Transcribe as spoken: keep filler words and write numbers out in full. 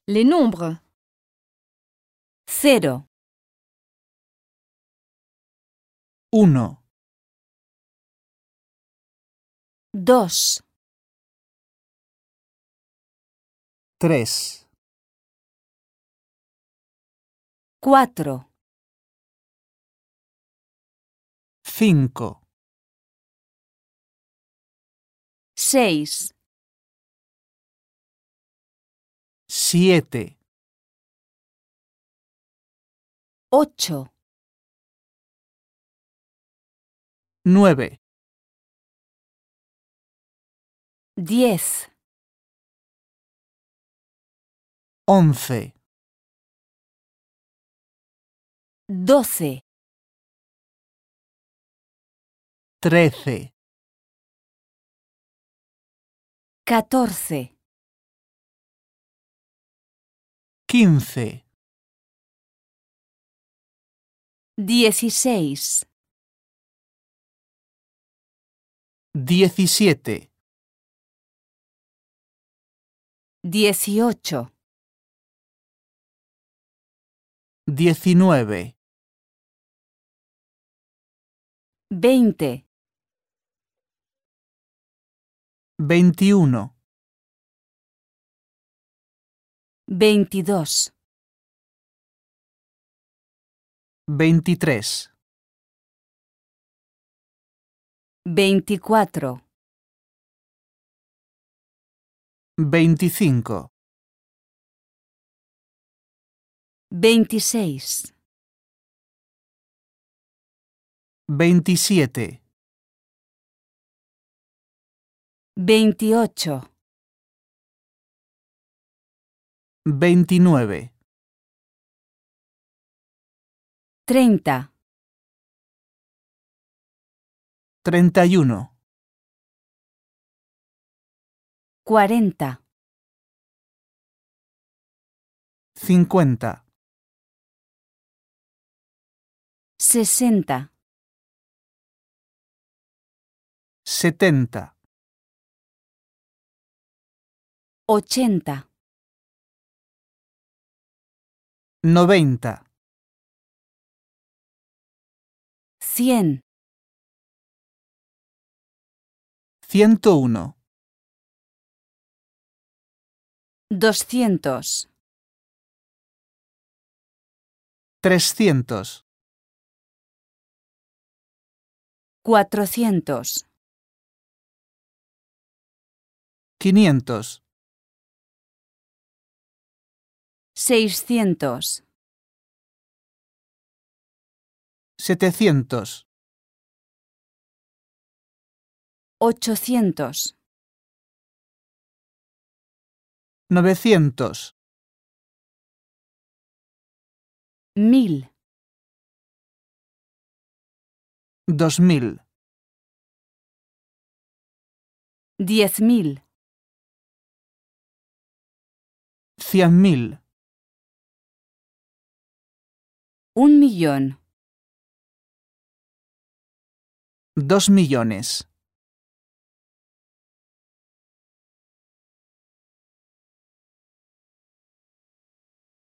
Les nombres. Cero, uno, dos, tres, cuatro, cinco, seis, siete, ocho, nueve, diez, once, doce, trece, catorce, quince, dieciséis, diecisiete, dieciocho, diecinueve, veinte, veintiuno, veintidós, veintitrés, veinticuatro, veinticinco, veintiséis, veintisiete, veintiocho, veintinueve, treinta, treinta y uno, cuarenta, cincuenta, sesenta, setenta, ochenta, noventa, cien, ciento uno, doscientos, trescientos, cuatrocientos, quinientos, seiscientos, setecientos, ochocientos, novecientos, mil, dos mil, diez mil, cien mil, un millón. dos millones.